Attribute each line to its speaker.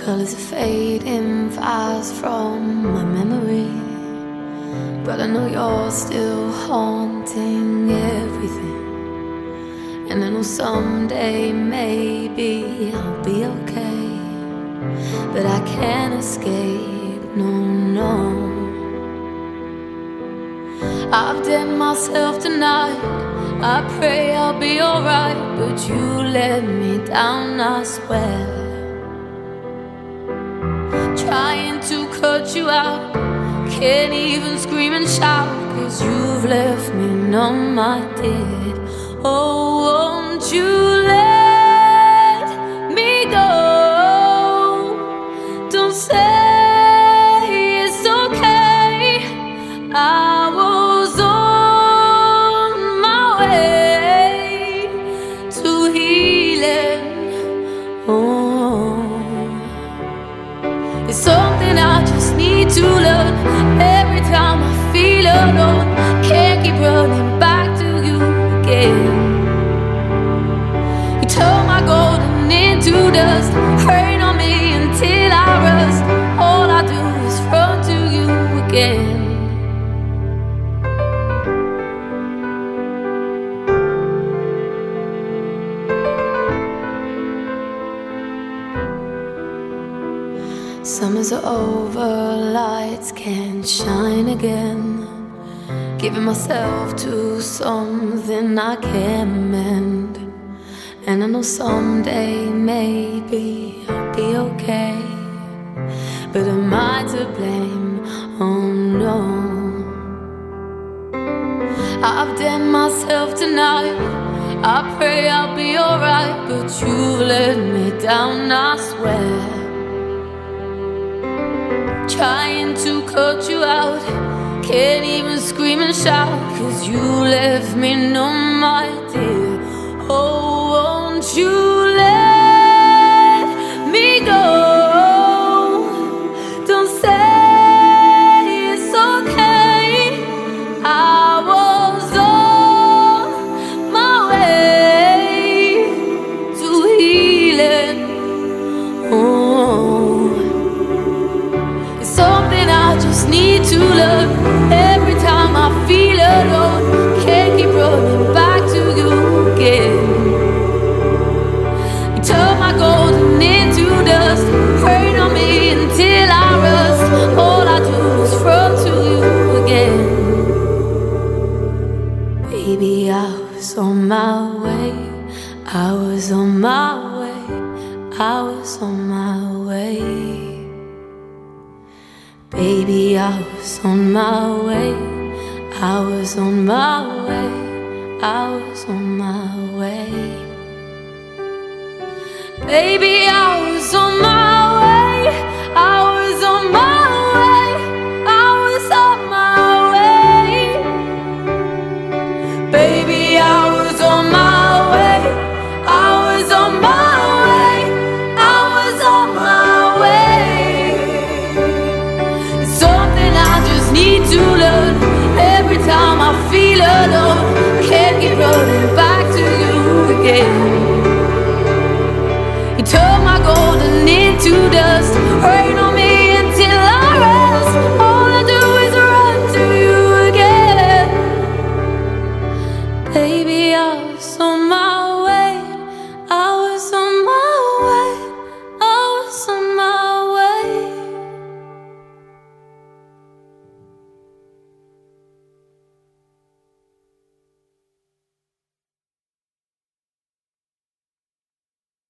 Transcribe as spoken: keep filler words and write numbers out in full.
Speaker 1: colors are fading fast from my memory, but I know you're still haunting everything. And I know someday maybe I'll be okay, but I can't escape, no, no. I've dead myself tonight, I pray I'll be alright, but you let me down, I swear. Trying to cut you out, can't even scream and shout, 'cause you've left me numb, I did. Oh, won't you let me go? Don't say it's okay, I was on my way to healing. Oh, it's something I just need to learn. Every time I feel alone, can't keep running back to you again. You turn my golden into dust, hurt on me until I rust. All I do is run to you again. Summers are over, lights can't shine again. Giving myself to something I can't mend. And I know someday maybe I'll be okay, but am I to blame? Oh no. I've done myself tonight, I pray I'll be alright, but you've let me down, I swear. Trying to cut you out, can't even scream and shout, 'cause you left me numb, my dear. Oh, won't you let me go? Don't say it's okay, I was on my way to healing. Oh, it's something I just need to learn. Every time I feel alone, can't keep running back to you again. You turn my golden into dust, hurt on me until I rust. All I do is run to you again. Baby, I was on my way, I was on my way, I was on my way. Baby, I was on my way, I was on my way, I was on my way. Baby, I was on my way.